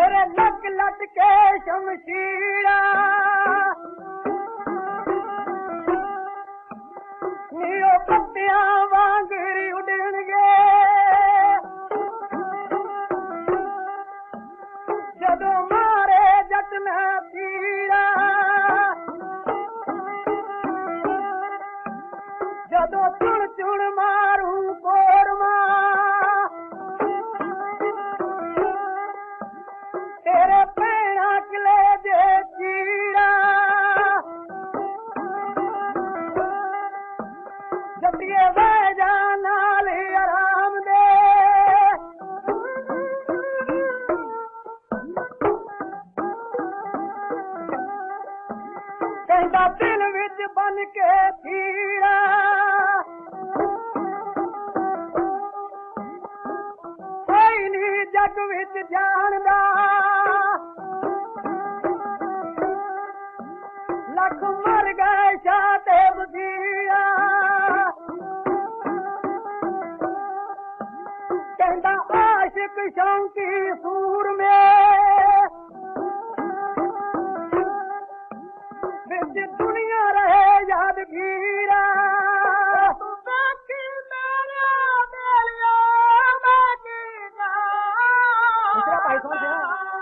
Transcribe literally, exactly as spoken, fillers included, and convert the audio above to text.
तेरे लक लट के शमशीरा नीओ पत्तियां वांगरी उड़नगे जदों मारे जट न पीड़ा जदों चुन चुन मारू कोरमा तेरे पैणा किले जे चीड़ा जटिए वैजा नाल आराम दे कहता दिल विच बन के पीड़ा कोई नहीं जग विच जानदा लख मर गए शाते बजीरा कहता आशिक शौकी सूर में विच दुनिया रहे यादगीरा बाकी मेरा बेलिया बाकी जा